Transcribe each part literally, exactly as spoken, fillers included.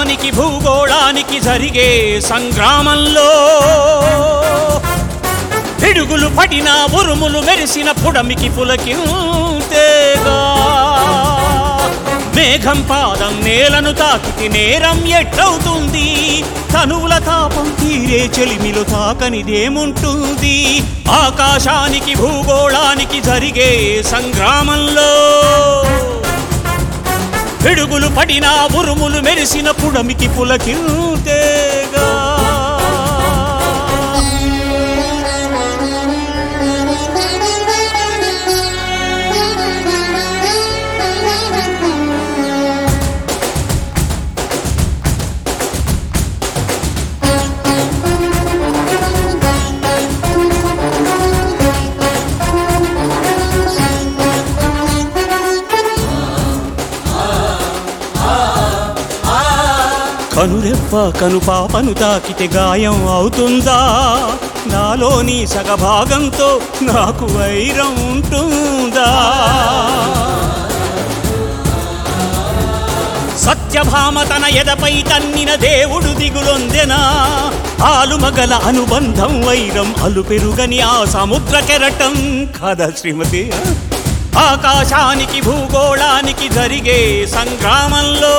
ఆకాశానికి భూగోళానికి జరిగే సంగ్రామంలో పిడుగులు పడిన ఉరుములు మెరిసిన పుడమికి పులకింతేగా మేఘం పాదం నేలను తాకితి నేరం ఎట్లవుతుంది తనువుల తాపం తీరే చెలిమిలు తాకనిదేముంటుంది ఆకాశానికి భూగోళానికి జరిగే సంగ్రామంలో పిడుగులు పడిన ఉరుములు మెరిసిన పుడమికి పులకింతేగా కనురెప్ప కను పాపను తాకితే గాయం అవుతుందా నాలోని సగభాగంతో నాకు వైరం ఉంటుందా సత్యభామ తన ఎదపై తన్నిన దేవుడు దిగులొందెనా ఆలుమగల అనుబంధం వైరం అలు పెరుగని ఆ సముద్ర కెరటం కదా శ్రీమతి ఆకాశానికి భూగోళానికి జరిగే సంగ్రామంలో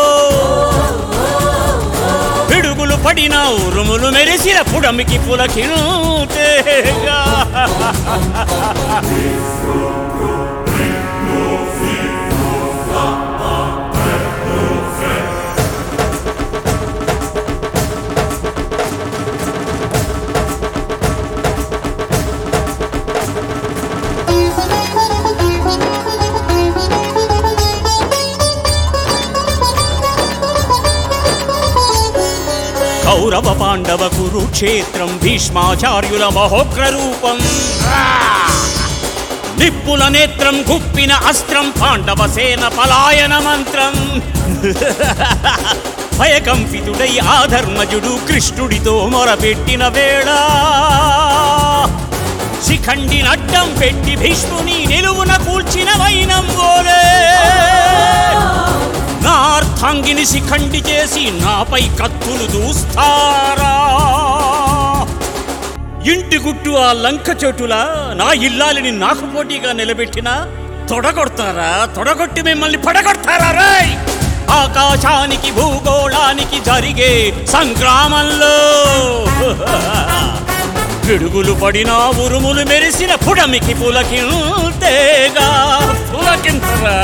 పిడుగులు పడిన ఉరుములు మెరిసిన పుడమికి పులకింతేగా కౌరవ పాండవ కురుక్షేత్రం భీష్మాచార్యుల మహోగ్ర రూపం నిప్పుల నేత్రం గుప్పిన అస్త్రం పాండవ సేన పలాయన మంత్రం భయకంపితుడై ఆధర్మజుడు కృష్ణుడితో మొరపెట్టిన వేళ శిఖండి నడ్డం పెట్టి భీష్ముని నిలువున కూల్చిన వైనం గోలే నా అర్థాంగిని శిఖండి చేసి నాపై కత్తులు దూస్తారా ఇంటి గుట్టు ఆ లంక చోటులా నా ఇల్లాలిని నాకు పోటీగా నిలబెట్టిన తొడగొడతారా తొడగొట్టి మిమ్మల్ని పడగొడతారా రాయ్ ఆకాశానికి భూగోళానికి జరిగే సంగ్రామంలో పిడుగులు పడిన ఉరుములు మెరిసిన పుడమికి పులకింతేగా పులకింతరా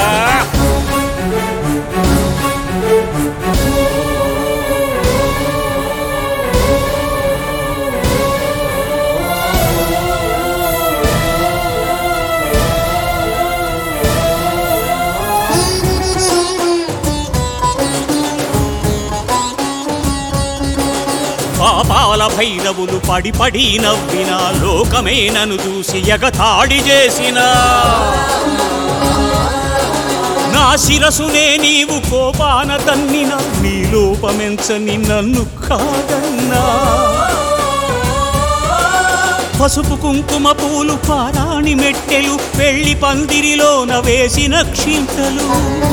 పాపాల భైరవులు పడి పడి నవ్విన లోకమే నన్ను చూసి ఎగతాళి చేసిన నా శిరసునే నీవు కోపాన తన్నిన నీ లోపమెంచని నన్ను కాదన్నా పసుపు కుంకుమ పూలు పారాణి మెట్టెలు పెళ్లి పందిరిలోన వేసిన క్షింతలు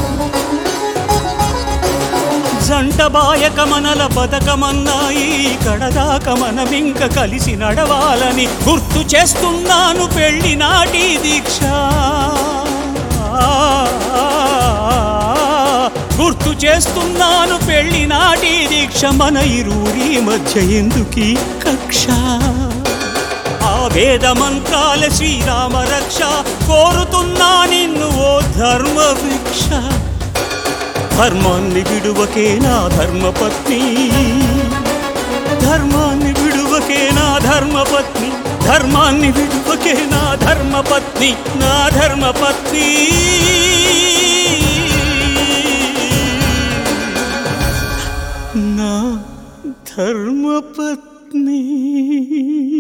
జంట బాయక మనల బతకమన్నాయి కడదాక మనమింక కలిసి నడవాలని గుర్తు చేస్తున్నాను పెళ్లి నాటి దీక్ష గుర్తు చేస్తున్నాను పెళ్లి నాటి దీక్ష మన ఇరువురి మధ్య ఎందుకీ కక్ష ఆ వేద మంత్రాల శ్రీరామ రక్ష కోరుతున్నా నిన్ను ఓ ధర్మ భిక్ష ధర్మాన్ని విడువకే నా ధర్మపత్ని ధర్మాన్ని విడువకే నా ధర్మపత్ని ధర్మాన్ని విడువకే నా ధర్మపత్ని నా ధర్మపత్ని నా ధర్మపత్ని